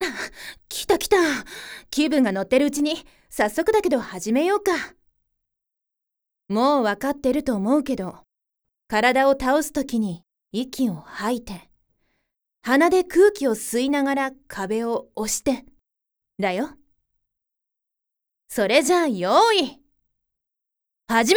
来た来た。気分が乗ってるうちに、早速だけど始めようか。もうわかってると思うけど、体を倒すときに息を吐いて、鼻で空気を吸いながら壁を押して、だよ。それじゃあ用意。始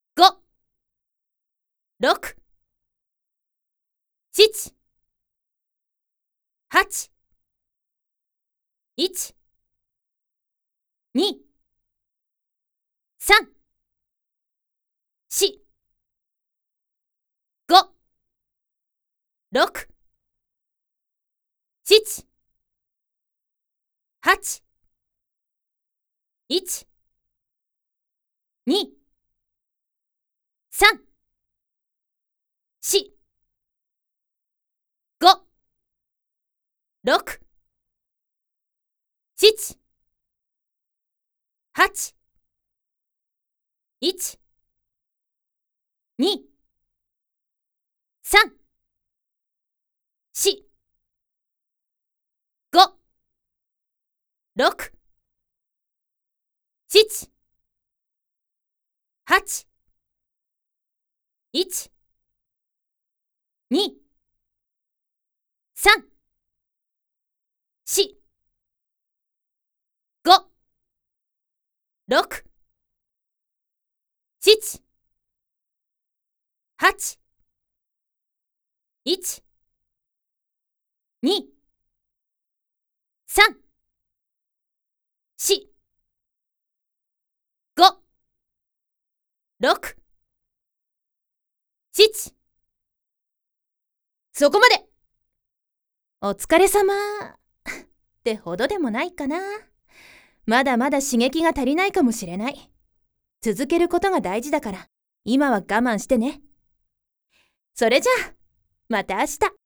め。1、2、3、4、5、6、7、8、1、2、3、4、5、6、7、8、1、2、3、4、5、6、7、8、1、2、3、4、5、6、7、8、1、2、3、4、5、6、7、8、1、2、3、4、5、6、7、8、1、2、3、4、5、6、7、8、1、2、3、4、5、6、7、8、1、2、3、4、5、6、7、8、1、2、3、4、5、6、7、8、1、2、3、4、5、6、7、8、1、2、3、4、5、6、7、8、1、2、3、4、5、6、7、8、1、2、3、4、5、6、7、8、1、2、3、4、5、6、7、8、1、2、3、4、5、6、7、 8、1、2、3、4、5、6、7、8、1、2、3、4、5、6、7、8、1、2、3、4、5、6、7、8、1、2、3、4、5、6、7、8、1、2、3、4、5、6、7、そこまで。お疲れ様ってほどでもないかな。まだまだ刺激が足りないかもしれない。続けることが大事だから、今は我慢してね。それじゃあ、また明日。